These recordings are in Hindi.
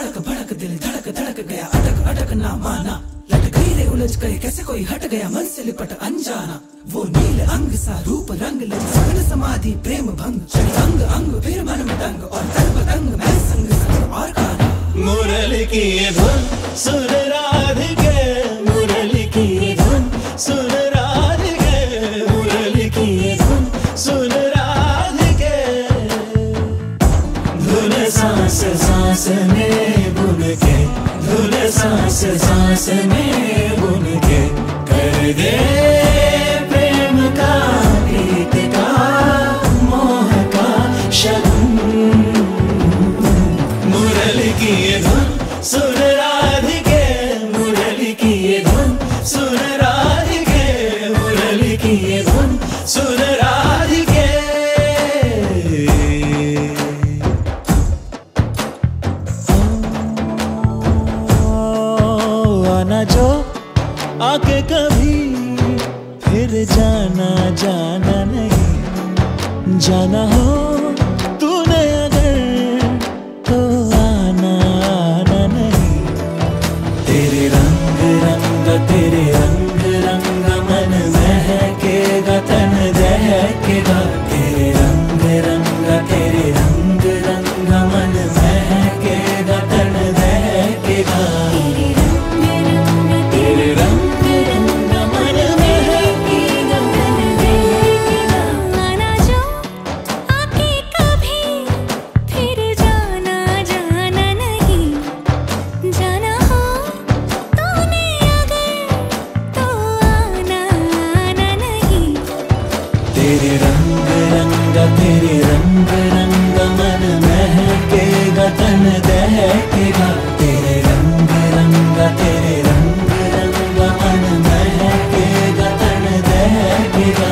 तड़क भड़क दिल धड़क धड़क गया, अटक अटक ना माना, लट गई रे उलझ गए कैसे कोई हट गया मन से लिपट अनजाना। वो नील अंग सा रूप रंग लग सगन समाधि प्रेम भंग, अंग अंग फिर मन में दंग और तन बदंग मैं संग संग और गाना। मुरली की धुन सुन राधिके, मुरली की धुन सुन राधिके, मुरली की धुन सुन राधिके। धुन सांस सांस में बुन के, धुन सांस सांस में बुन के, कर दे प्रेम का प्रीत का मोह का शगुन। मुरली की धुन सुन राधिके, मुरली की धुन सुन राधिके, मुरली की धुन सुन राधिके। आना जो आके कभी फिर जाना जाना नहीं, जाना हो तूने अगर तो आना आना नहीं। तेरे रंग रंग तेरे रंग रंग मन महकेगा तन दहकेगा, तेरे रंग रंग तेरे रंग रंग मन महकेगा तन दहकेगा। तेरे रंग रंग तेरे रंग रंग मन महकेगा तन दहकेगा, तेरे रंग रंग तेरे रंग रंग मन महकेगा तन दहकेगा।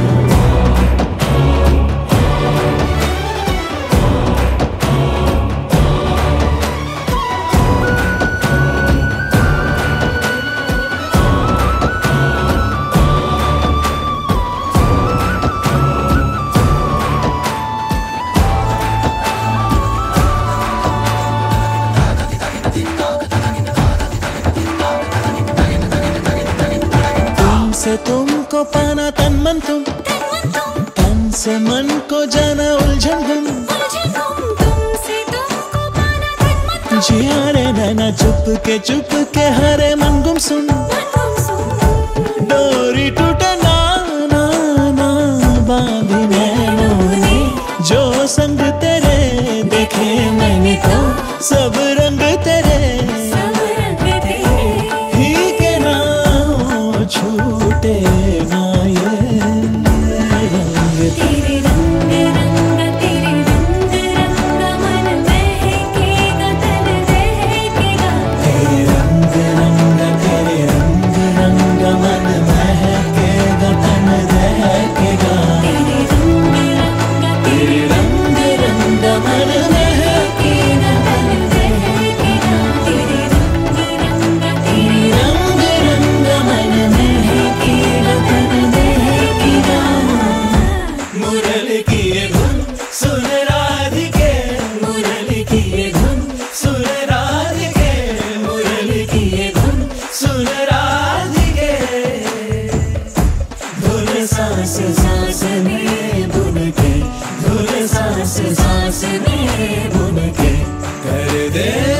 से तुमको पाना तन मन तुम, तन से मन को जाना उलझन गुम, जिया रे नैना चुप के हरे मन गुम सुन। डोरी टूटे ना ना ना बांधी नैनों ने, जो संग तेरे देखे मैंने तो सब रंग तेरे ही के ना छूटे ना ये रंग। तेरे रंग रंग तेरे रंग रंग मन महकेगा तन दहकेगा, तेरे रंग रंग तेरे रंग रंग मन महकेगा तन दहकेगा, तेरे रंग रंग तेरे रंग रंग मन महकेगा तन दहकेगा, तेरे रंग रंग तेरे रंग रंग मन महकेगा तन दहकेगा। मुरली की धुन सुन राधिके, मुरली की धुन सुन राधिके, मुरली की धुन सुन राधिके। धुन सांस सांस में बुन के, धुन सांस सांस में बुन के, कर दे